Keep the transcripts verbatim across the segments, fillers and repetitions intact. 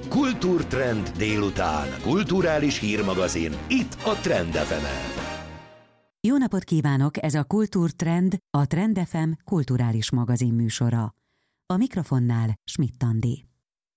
Kultúrtrend délután. Kulturális hírmagazin. Itt a Trend ef emen. Jó napot kívánok, ez a Kultúrtrend, a Trend ef em kulturális magazin műsora. A mikrofonnál Schmidt Andi.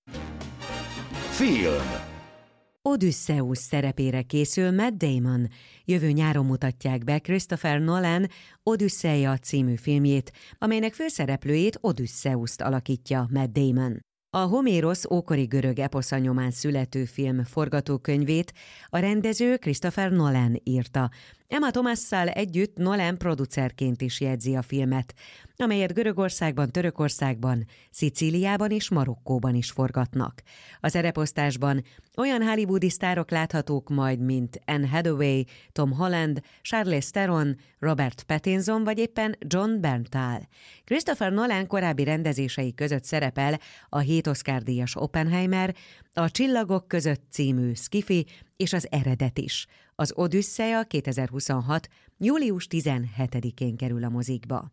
Film. Odysseus szerepére készül Matt Damon. Jövő nyáron mutatják be Christopher Nolan Odüsszeia című filmjét, amelynek főszereplőjét Odysseust alakítja Matt Damon. A Homérosz ókori görög eposza nyomán születő film forgatókönyvét a rendező Christopher Nolan írta. Emma Thomasszal együtt Nolan producerként is jegyzi a filmet, amelyet Görögországban, Törökországban, Szicíliában és Marokkóban is forgatnak. A szereposztásban olyan hollywoodi sztárok láthatók majd, mint Anne Hathaway, Tom Holland, Charlize Theron, Robert Pattinson vagy éppen John Bernthal. Christopher Nolan korábbi rendezései között szerepel a hét Oscar-díjas Oppenheimer, a Csillagok között című sci-fi és az Eredet is. Az Odüsszeia kétezer-huszonhat. július tizenhetedikén kerül a mozikba.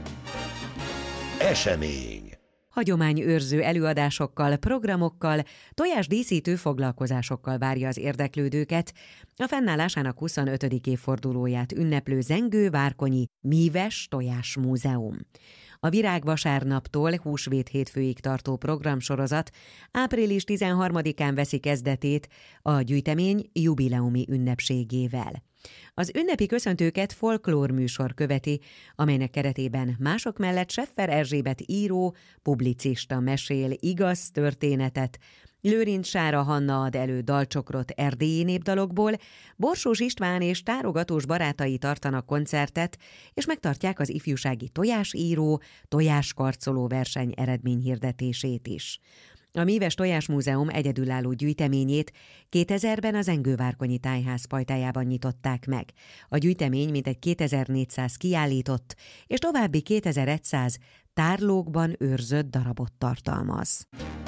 Esemény. Hagyományőrző előadásokkal, programokkal, tojásdíszítő foglalkozásokkal várja az érdeklődőket a fennállásának huszonötödik évfordulóját ünneplő Zengő-Várkonyi Míves Tojás Múzeum. A virágvasárnaptól húsvét hétfőig tartó programsorozat április tizenharmadikán veszi kezdetét a gyűjtemény jubileumi ünnepségével. Az ünnepi köszöntőket folklórműsor követi, amelynek keretében mások mellett Scheffer Erzsébet író, publicista mesél igaz történetet, Lőrinc Sára Hanna ad elő dalcsokrot erdélyi népdalokból, Borsós István és tárogatós barátai tartanak koncertet, és megtartják az ifjúsági tojásíró, tojáskarcoló verseny eredményhirdetését is. A Míves Tojás Múzeum egyedülálló gyűjteményét kétezerben a Zengő-Várkonyi Tájház pajtájában nyitották meg. A gyűjtemény mintegy kétezer-négyszáz kiállított, és további kétezer-száz tárlókban őrzött darabot tartalmaz.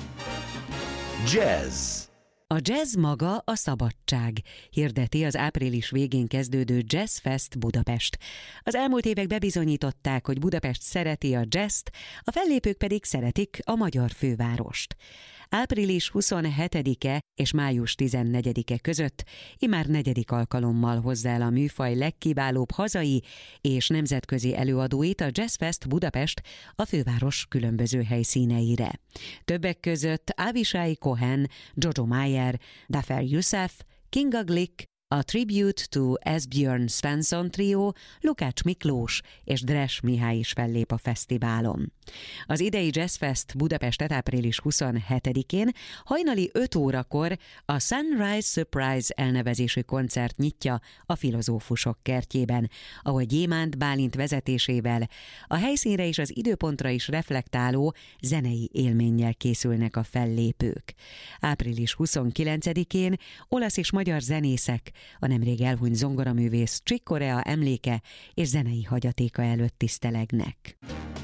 Jazz. A jazz maga a szabadság, hirdeti az április végén kezdődő Jazz Fest Budapest. Az elmúlt évek bebizonyították, hogy Budapest szereti a jazzt, a fellépők pedig szeretik a magyar fővárost. április huszonhetedike és május tizennegyedike között immár negyedik alkalommal hozza el a műfaj legkiválóbb hazai és nemzetközi előadóit a Jazz Fest Budapest a főváros különböző helyszíneire. Többek között Avishai Cohen, Jojo Mayer, Dafer Youssef, Kinga Glick, a Tribute to Esbjörn Svensson trió, Lukács Miklós és Dres Mihály is fellép a fesztiválon. Az idei Jazz Fest Budapestet április huszonhetedikén hajnali öt órakor a Sunrise Surprise elnevezésű koncert nyitja a Filozófusok kertjében, ahol Gyémánt Bálint vezetésével a helyszínre és az időpontra is reflektáló zenei élménnyel készülnek a fellépők. április huszonkilencedikén olasz és magyar zenészek a nemrég elhunyt zongoraművész Chick Corea emléke és zenei hagyatéka előtt tisztelegnek.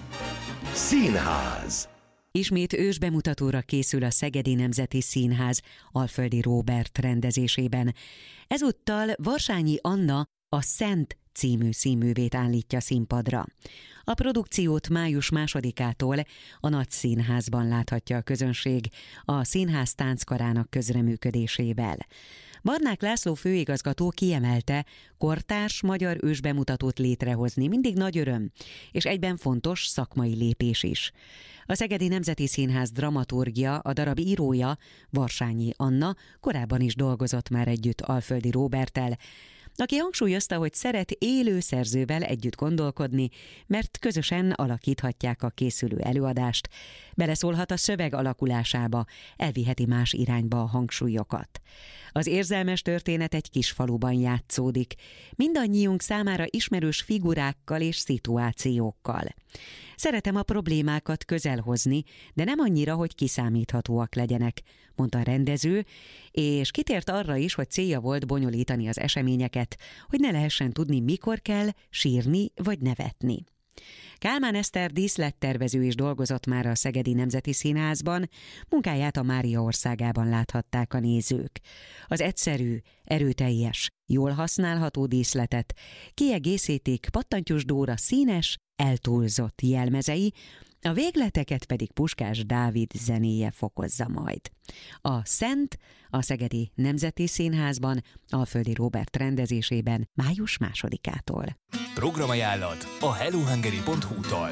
Színház. Ismét ősbemutatóra készül a Szegedi Nemzeti Színház Alföldi Róbert rendezésében. Ezúttal Varsányi Anna a Szent című színművét állítja színpadra. A produkciót május másodikától a Nagy Színházban láthatja a közönség a színház tánckarának közreműködésével. Barnák László főigazgató kiemelte, kortárs magyar ősbemutatót létrehozni mindig nagy öröm, és egyben fontos szakmai lépés is. A Szegedi Nemzeti Színház dramaturgia, a darab írója, Varsányi Anna korábban is dolgozott már együtt Alföldi Róberttel, aki hangsúlyozta, hogy szeret élő szerzővel együtt gondolkodni, mert közösen alakíthatják a készülő előadást, beleszólhat a szöveg alakulásába, elviheti más irányba a hangsúlyokat. Az érzelmes történet egy kis faluban játszódik, mindannyiunk számára ismerős figurákkal és szituációkkal. Szeretem a problémákat közel hozni, de nem annyira, hogy kiszámíthatóak legyenek, mondta a rendező, és kitért arra is, hogy célja volt bonyolítani az eseményeket, hogy ne lehessen tudni, mikor kell sírni vagy nevetni. Kálmán Eszter díszlettervező is dolgozott már a Szegedi Nemzeti Színházban, munkáját a Mária Országában láthatták a nézők. Az egyszerű, erőteljes, jól használható díszletet kiegészítik Pattantyús Dóra színes, eltúlzott jelmezei, a végleteket pedig Puskás Dávid zenéje fokozza majd. A Szent a Szegedi Nemzeti Színházban, Alföldi Róbert rendezésében május másodikától. Programajánlat a hellohungary pont hu-tól.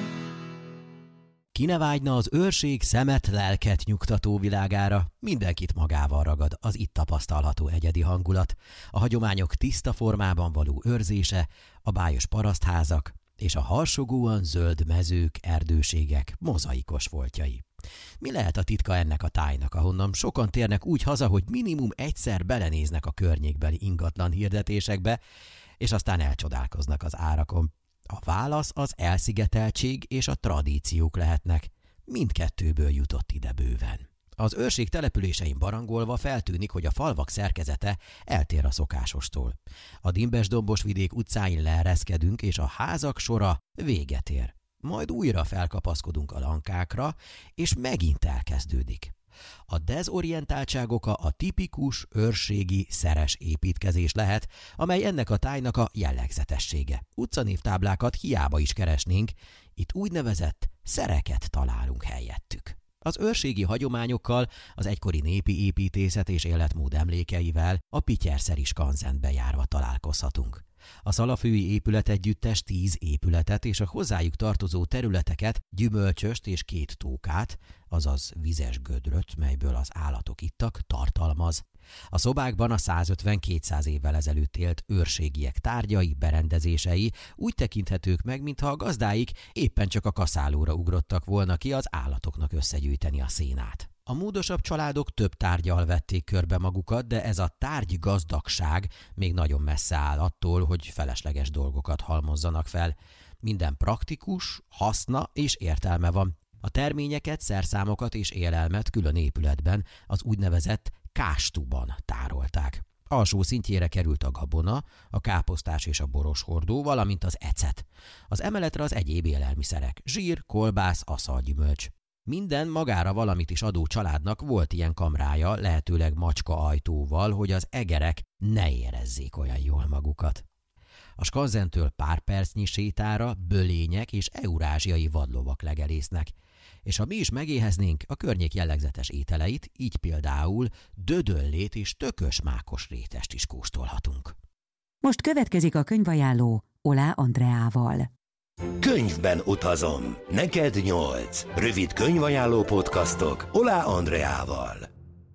Ki ne vágyna az őrség szemet, lelket nyugtató világára, mindenkit magával ragad az itt tapasztalható egyedi hangulat, a hagyományok tiszta formában való őrzése, a bájos parasztházak és a harsogóan zöld mezők, erdőségek mozaikos foltjai. Mi lehet a titka ennek a tájnak, ahonnan sokan térnek úgy haza, hogy minimum egyszer belenéznek a környékbeli ingatlan hirdetésekbe, és aztán elcsodálkoznak az árakon. A válasz az elszigeteltség és a tradíciók lehetnek. Mindkettőből jutott ide bőven. Az őrség településein barangolva feltűnik, hogy a falvak szerkezete eltér a szokásostól. A Dimbes-dombos vidék utcáin leereszkedünk, és a házak sora véget ér. Majd újra felkapaszkodunk a lankákra, és megint elkezdődik. A dezorientáltság oka a tipikus őrségi szeres építkezés lehet, amely ennek a tájnak a jellegzetessége. Utcanévtáblákat hiába is keresnénk, itt úgynevezett szereket találunk helyettük. Az őrségi hagyományokkal, az egykori népi építészet és életmód emlékeivel a Pityerszeri skanzenbe járva találkozhatunk. A szalafői épületegyüttes tíz épületet és a hozzájuk tartozó területeket, gyümölcsöst és két tókát, azaz vizes gödröt, melyből az állatok ittak, tartalmaz. A szobákban a százötven-kétszáz évvel ezelőtt élt őrségiek tárgyai, berendezései úgy tekinthetők meg, mintha a gazdáik éppen csak a kaszálóra ugrottak volna ki az állatoknak összegyűjteni a szénát. A módosabb családok több tárgyal vették körbe magukat, de ez a tárgy gazdagság még nagyon messze áll attól, hogy felesleges dolgokat halmozzanak fel. Minden praktikus, haszna és értelme van. A terményeket, szerszámokat és élelmet külön épületben, az úgynevezett kástuban tárolták. Alsó szintjére került a gabona, a káposztás és a boroshordó, valamint az ecet. Az emeletre az egyéb élelmiszerek, zsír, kolbász, aszalgyümölcs. Minden magára valamit is adó családnak volt ilyen kamrája, lehetőleg macska ajtóval, hogy az egerek ne érezzék olyan jól magukat. A skanzentől pár percnyi sétára bölények és eurázsiai vadlovak legelésznek. És ha mi is megéheznénk a környék jellegzetes ételeit, így például dödöllét és tökös mákos rétest is kóstolhatunk. Most következik a könyvajánló Olá Andreával. Könyvben utazom. Neked nyolc. Rövid könyvajánló podcastok Olá Andreával.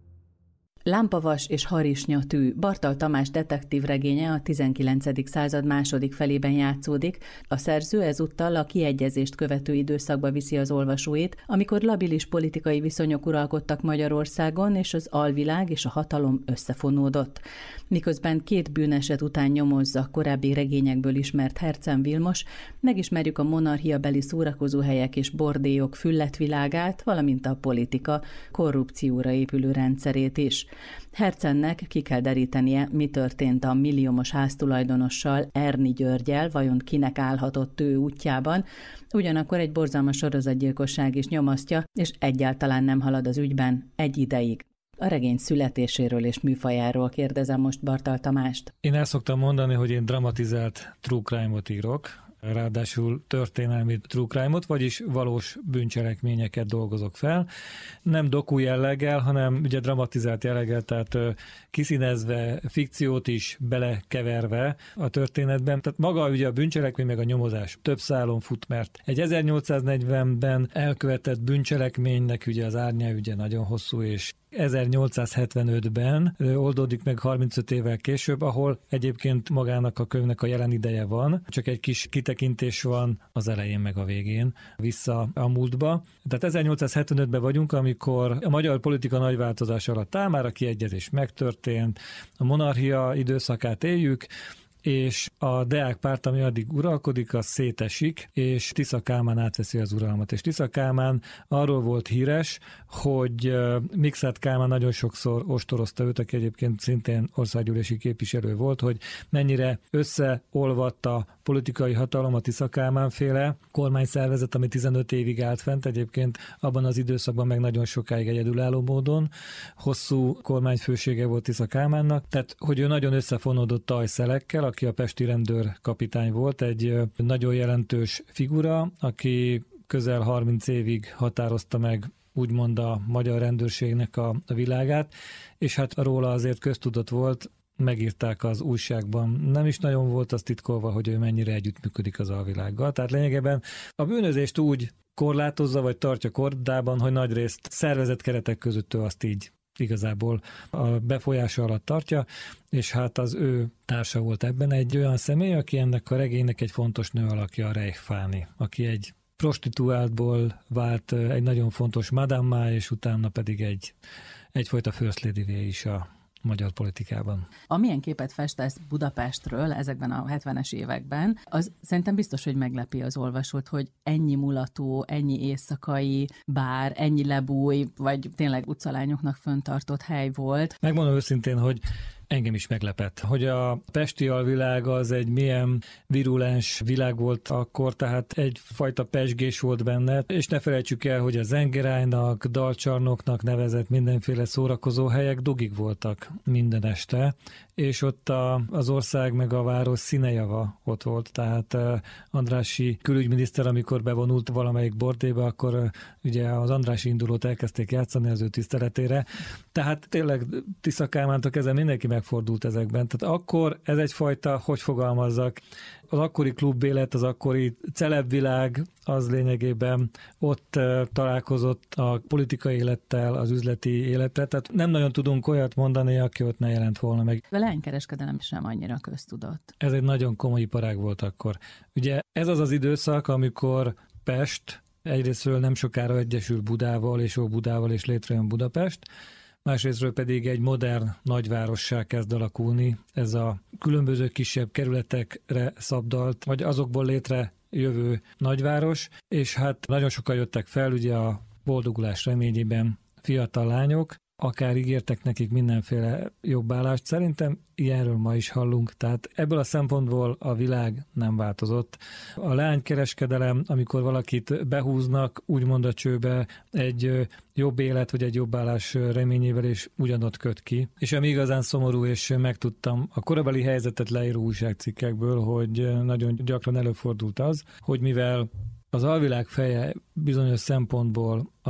Lámpavas és harisnya tű, Bartal Tamás detektív regénye a tizenkilencedik század második felében játszódik. A szerző ezúttal a kiegyezést követő időszakba viszi az olvasóit, amikor labilis politikai viszonyok uralkodtak Magyarországon, és az alvilág és a hatalom összefonódott. Miközben két bűneset után nyomozza korábbi regényekből ismert Hercen Vilmos, megismerjük a monarchiabeli szórakozóhelyek és bordélyok fülletvilágát, valamint a politika korrupcióra épülő rendszerét is. Hercennek ki kell derítenie, mi történt a milliómos háztulajdonossal, Erni Györggyel, vajon kinek állhatott ő útjában, ugyanakkor egy borzalmas sorozatgyilkosság is nyomasztja, és egyáltalán nem halad az ügyben egy ideig. A regény születéséről és műfajáról kérdezem most Bartal Tamást. Én el szoktam mondani, hogy én dramatizált true crime-ot írok, ráadásul történelmi true crime-ot, vagyis valós bűncselekményeket dolgozok fel. Nem doku jelleggel, hanem ugye dramatizált jelleggel, tehát kiszínezve, fikciót is belekeverve a történetben. Tehát maga ugye a bűncselekmény meg a nyomozás több szálon fut, mert egy ezernyolcszáznegyvenben elkövetett bűncselekménynek ugye az árnyalügye nagyon hosszú, és ezernyolcszázhetvenötben oldódik meg harmincöt évvel később, ahol egyébként magának a könyvnek a jelen ideje van, csak egy kis kitekintés van az elején meg a végén vissza a múltba. Tehát ezernyolcszázhetvenötben vagyunk, amikor a magyar politika nagy változás alatt áll, már a kiegyezés megtörtént, a monarchia időszakát éljük, és a Deák párt, ami addig uralkodik, az szétesik, és Tisza Kálmán átveszi az uralmat. És Tisza Kálmán arról volt híres, hogy Mikszáth Kálmán nagyon sokszor ostorozta őt, aki egyébként szintén országgyűlési képviselő volt, hogy mennyire összeolvatta politikai hatalom a Tisza Kálmán féle kormányszervezet, ami tizenöt évig állt fent, egyébként abban az időszakban meg nagyon sokáig egyedülálló módon. Hosszú kormányfősége volt Tisza Kálmánnak, tehát hogy ő nagyon összefonódott Tajszelekkel, aki a pesti rendőr kapitány volt, egy nagyon jelentős figura, aki közel harminc évig határozta meg úgymond a magyar rendőrségnek a, a világát, és hát róla azért köztudott volt, megírták az újságban. Nem is nagyon volt az titkolva, hogy ő mennyire együttműködik az alvilággal. Tehát lényegében a bűnözést úgy korlátozza, vagy tartja kordában, hogy nagyrészt szervezett keretek között ő azt így igazából a befolyása alatt tartja, és hát az ő társa volt ebben egy olyan személy, aki ennek a regénynek egy fontos nő alakja, a Reich Fanny, aki egy prostituáltból vált egy nagyon fontos madammá, és utána pedig egy, egyfajta first lady-vé is a magyar politikában. Amilyen képet festesz Budapestről ezekben a hetvenes években, az szerintem biztos, hogy meglepi az olvasót, hogy ennyi mulató, ennyi éjszakai bár, ennyi lebúj, vagy tényleg utcalányoknak föntartott hely volt. Megmondom őszintén, hogy engem is meglepett, hogy a pesti alvilág az egy milyen virulens világ volt akkor, tehát egyfajta pezsgés volt benne, és ne felejtsük el, hogy a zengerájnak, dalcsarnoknak nevezett mindenféle szórakozó helyek dugig voltak minden este, és ott a, az ország meg a város színejava ott volt, tehát Andrássy külügyminiszter, amikor bevonult valamelyik bordébe, akkor ugye az Andrássy indulót elkezdték játszani az ő tiszteletére, tehát tényleg Tisza Kálmántól kezdve mindenki megfordult ezekben, tehát akkor ez egyfajta, hogy fogalmazzak, az akkori klubélet, az akkori celebvilág az lényegében ott találkozott a politikai élettel, az üzleti élettel, tehát nem nagyon tudunk olyat mondani, aki ott ne jelent volna meg. A leánykereskedelem sem annyira köztudott. Ez egy nagyon komoly iparág volt akkor. Ugye ez az az időszak, amikor Pest egyrésztről nem sokára egyesül Budával, és Óbudával, és létrejön Budapest, másrésztről pedig egy modern nagyvárossá kezd alakulni. Ez a különböző kisebb kerületekre szabdalt, vagy azokból létre jövő nagyváros, és hát nagyon sokan jöttek fel, ugye a boldogulás reményében fiatal lányok, akár ígértek nekik mindenféle jobbállást. Szerintem ilyenről ma is hallunk, tehát ebből a szempontból a világ nem változott. A leánykereskedelem, amikor valakit behúznak, úgymond a csőbe egy jobb élet vagy egy jobbállás reményével, és ugyanott köt ki. És ami igazán szomorú, és megtudtam a korabeli helyzetet leíró újságcikkekből, hogy nagyon gyakran előfordult az, hogy mivel az alvilág feje bizonyos szempontból a,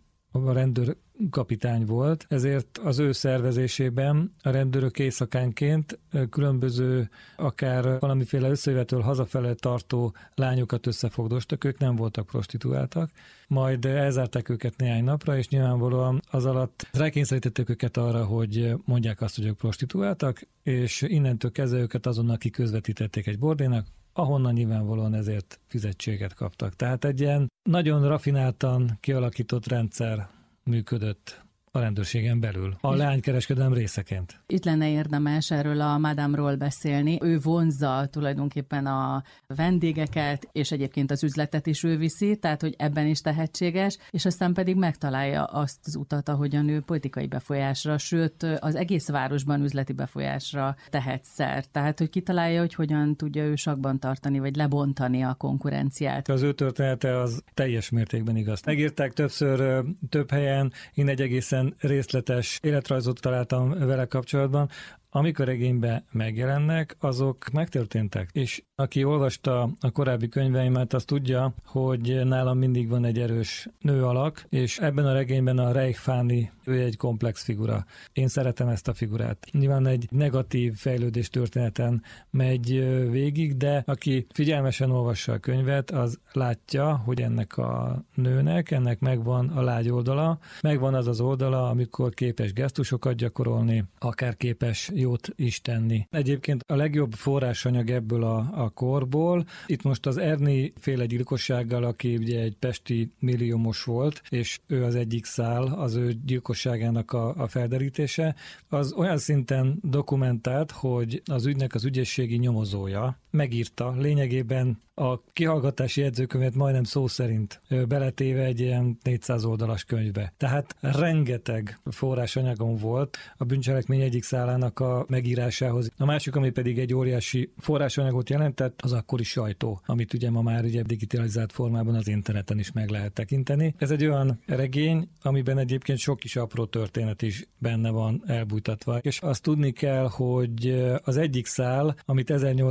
a rendőr kapitány volt, ezért az ő szervezésében a rendőrök éjszakánként különböző, akár valamiféle összejövetől hazafele tartó lányokat összefogdostak, ők nem voltak prostituáltak, majd elzárták őket néhány napra, és nyilvánvalóan az alatt rákényszerítették őket arra, hogy mondják azt, hogy ők prostituáltak, és innentől kezdve őket azonnal kiközvetítették egy bordénak, ahonnan nyilvánvalóan ezért fizetséget kaptak. Tehát egy ilyen nagyon rafináltan kialakított rendszer működött a rendőrségen belül, a leánykereskedelem részeként. Itt lenne érdemes erről a Madame-ról beszélni. Ő vonzza tulajdonképpen a vendégeket, és egyébként az üzletet is ő viszi, tehát hogy ebben is tehetséges, és aztán pedig megtalálja azt az utat, ahogyan ő politikai befolyásra, sőt az egész városban üzleti befolyásra tehet szert. Tehát, hogy kitalálja, hogy hogyan tudja ő sakban tartani, vagy lebontani a konkurenciát. Az ő története az teljes mértékben igaz. Megírták többször, több helyen, én egy egészen részletes életrajzot találtam vele kapcsolatban, amik a regényben megjelennek, azok megtörténtek. És aki olvasta a korábbi könyveimet, az tudja, hogy nálam mindig van egy erős nő alak, és ebben a regényben a Reich Fanny, ő egy komplex figura. Én szeretem ezt a figurát. Nyilván egy negatív fejlődés történeten megy végig, de aki figyelmesen olvassa a könyvet, az látja, hogy ennek a nőnek, ennek megvan a lágy oldala, megvan az az oldala, amikor képes gesztusokat gyakorolni, akár képes jót is tenni. Egyébként a legjobb forrásanyag ebből a, a korból, itt most az Erni féle gyilkossággal, aki ugye egy pesti milliómos volt, és ő az egyik szál, az ő gyilkosságának a, a felderítése, az olyan szinten dokumentált, hogy az ügynek az ügyességi nyomozója megírta lényegében a kihallgatási jegyzőkönyvet majdnem szó szerint beletéve egy ilyen négyszáz oldalas könyvbe. Tehát rengeteg forrásanyagom volt a bűncselekmény egyik szálának a megírásához. A másik, ami pedig egy óriási forrásanyagot jelentett, az akkori sajtó, amit ugye ma már ugye digitalizált formában az interneten is meg lehet tekinteni. Ez egy olyan regény, amiben egyébként sok kis apró történet is benne van elbújtatva. És azt tudni kell, hogy az egyik szál, amit ezernyolcszáznegyven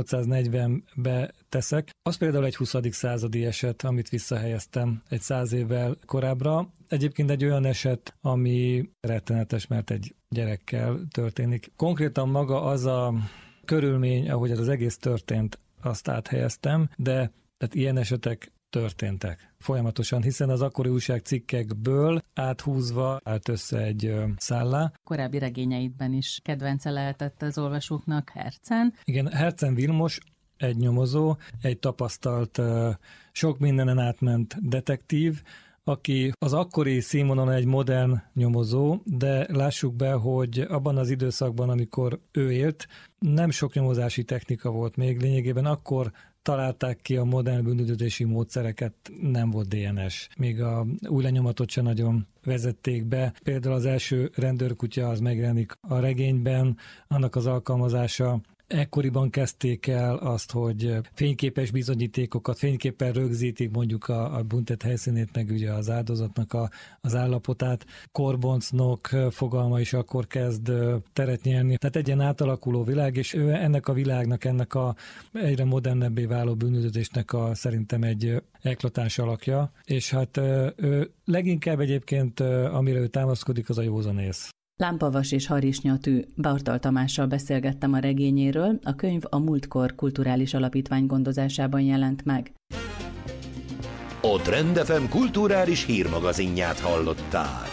könyvembe teszek. Az például egy huszadik századi eset, amit visszahelyeztem egy száz évvel korábbra. Egyébként egy olyan eset, ami rettenetes, mert egy gyerekkel történik. Konkrétan maga az a körülmény, ahogy az egész történt, azt áthelyeztem, de tehát ilyen esetek történtek folyamatosan, hiszen az akkori újságcikkekből áthúzva állt össze egy szállá. Korábbi regényeidben is kedvence lehetett az olvasóknak Herzen. Igen, Herzen Vilmos egy nyomozó, egy tapasztalt, sok mindenen átment detektív, aki az akkori színvonalon egy modern nyomozó, de lássuk be, hogy abban az időszakban, amikor ő élt, nem sok nyomozási technika volt még, lényegében akkor találták ki a modern bűnüldözési módszereket, nem volt dé en es. Még a új lenyomatot sem nagyon vezették be. Például az első rendőrkutya az megjelenik a regényben, annak az alkalmazása. Ekkoriban kezdték el azt, hogy fényképes bizonyítékokat, fényképpen rögzítik mondjuk a, a büntet helyszínét, meg ugye az áldozatnak a, az állapotát. Korboncnok fogalma is akkor kezd teret nyerni. Tehát egy ilyen átalakuló világ, és ő ennek a világnak, ennek a egyre modernebbé váló bűnüldözésnek a szerintem egy eklatáns alakja, és hát ő leginkább egyébként, amire ő támaszkodik, az a józanész. Lámpavas és Harisnyatű Bartal Tamással beszélgettem a regényéről, a könyv a Múltkor Kulturális Alapítvány gondozásában jelent meg. A Trend ef em kulturális hírmagazinját hallották.